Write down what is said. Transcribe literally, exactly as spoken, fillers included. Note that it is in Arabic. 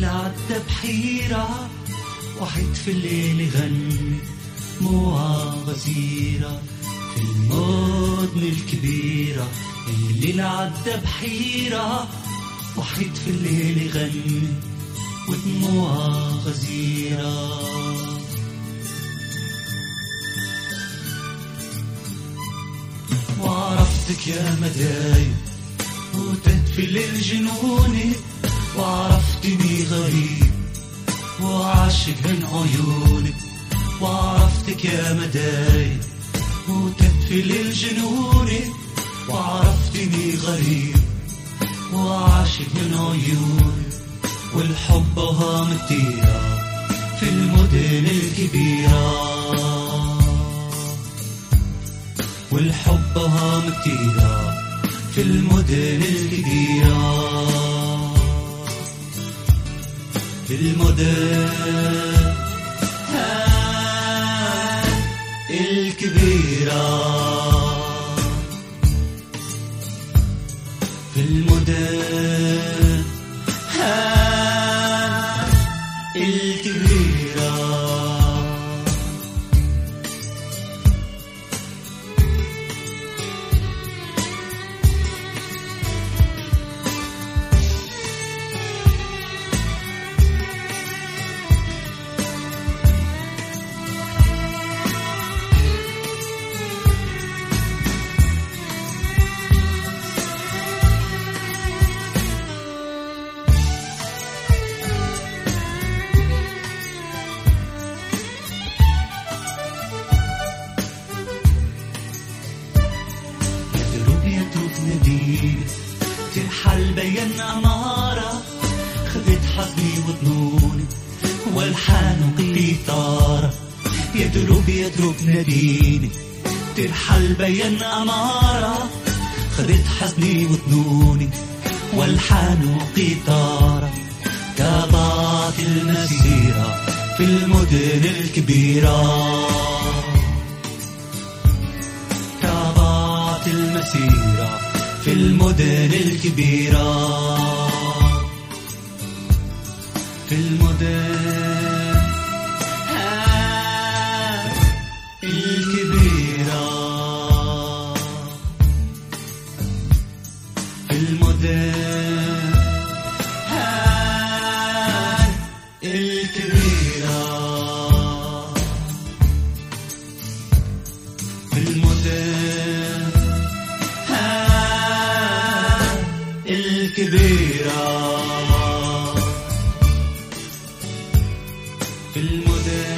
الليل عدى بحيرة، وحيد في الليل يغني موعة غزيرة في المدن الكبيرة. الليل عدى بحيرة، وحيد في الليل يغني ودموعة غزيرة. وعرفتك يا مدايب وتهت في الليل جنوني، وعرفتني غريب وعاشق من عيونك. وعرفتك يا مدايب وتهت في الليل جنوني، وعرفتني غريب وعاشق من عيونك. والحب وهام كتيرة في المدن الكبيرة، والحب وهام كتيرة في المدن الكبيرة، في المدن الكبيرة، في المدن الكبيرة. ترحل بين أمارة، خذت حزني وظنوني والحان قيثارة. يدرب يدرب ناديني، ترحل بين أمارة، خذت حزني وظنوني والحان قيثارة. تابعت المسيرة في المدن الكبيرة، تابعت المسيرة في المدن الكبيرة، في المدن الكبيرة، في المدن الكبيرة، في المدن الكبيرة، في المدن